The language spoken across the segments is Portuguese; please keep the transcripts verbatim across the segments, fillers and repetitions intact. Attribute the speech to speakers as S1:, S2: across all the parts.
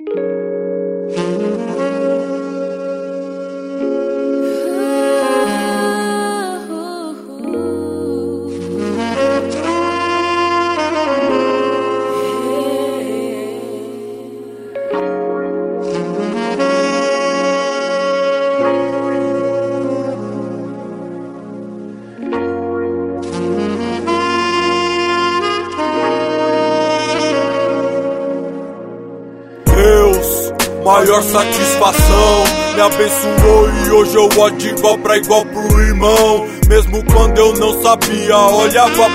S1: Maior satisfação, me abençoou e hoje eu olho de igual pra igual pro irmão. Mesmo quando eu não sabia, olhava por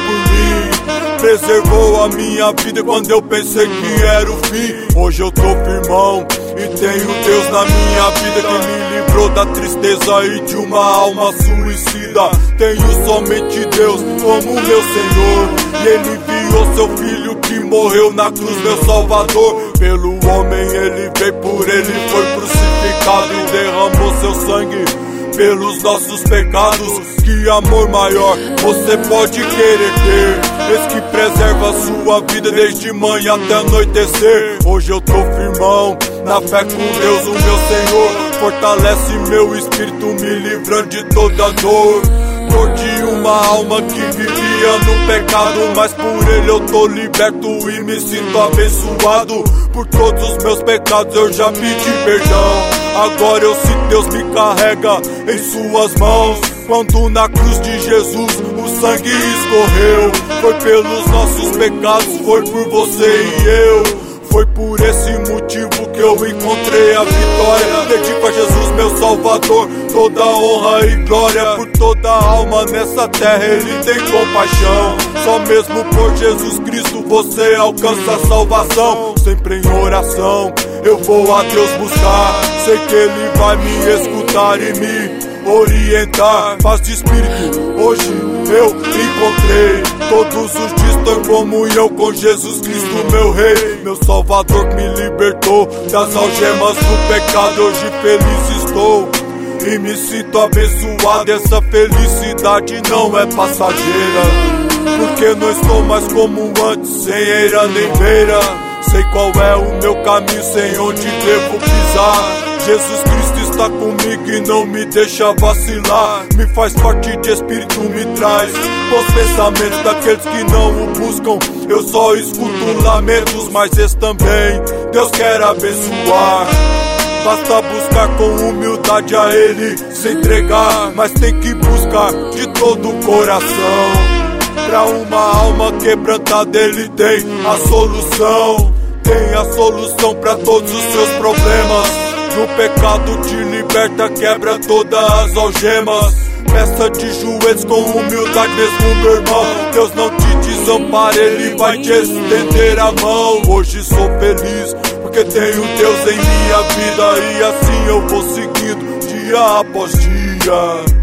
S1: mim. Preservou a minha vida quando eu pensei que era o fim. Hoje eu tô firmão e tenho Deus na minha vida, que me livrou da tristeza e de uma alma suicida. Tenho somente Deus como meu Senhor, e Ele enviou seu Filho que morreu na cruz, meu Salvador. Pelo homem ele veio, por ele foi crucificado e derramou seu sangue pelos nossos pecados. Que amor maior você pode querer ter, esse que preserva a sua vida desde manhã até anoitecer. Hoje eu tô firmão na fé com Deus, o meu Senhor. Fortalece meu espírito, me livrando de toda dor. Dor de uma alma que vivia no pecado, mas por ele eu tô liberto e me sinto abençoado. Por todos os meus pecados eu já pedi perdão. Agora eu sinto Deus me carrega em suas mãos. Quando na cruz de Jesus o sangue escorreu, foi pelos nossos pecados, foi por você e eu. Foi por esse motivo que eu encontrei a vitória. Dedico a Jesus, meu Salvador, toda honra e glória. Por toda alma nessa terra Ele tem compaixão. Só mesmo por Jesus Cristo você alcança a salvação. Sempre em oração eu vou a Deus buscar. Sei que Ele vai me escutar e me orientar. Paz de espírito, hoje eu encontrei. Todos os dias estou em comunhão com Jesus Cristo, meu Rei. Meu Salvador que me libertou das algemas do pecado. Hoje feliz estou e me sinto abençoado. Essa felicidade não é passageira, porque não estou mais como antes, sem eira nem beira. Sei qual é o meu caminho, sei onde devo pisar. Jesus Cristo está comigo e não me deixa vacilar. Me faz forte de espírito, me traz bons pensamentos daqueles que não o buscam. Eu só escuto lamentos, mas esse também Deus quer abençoar. Basta buscar com humildade a Ele, se entregar, mas tem que buscar de todo o coração. Pra uma alma quebrantada Ele tem a solução. Tem a solução pra todos os seus problemas. No pecado te liberta, quebra todas as algemas. Peça de joelhos com humildade mesmo, meu irmão. Deus não te desampara, Ele vai te estender a mão. Hoje sou feliz porque tenho Deus em minha vida, e assim eu vou seguindo dia após dia.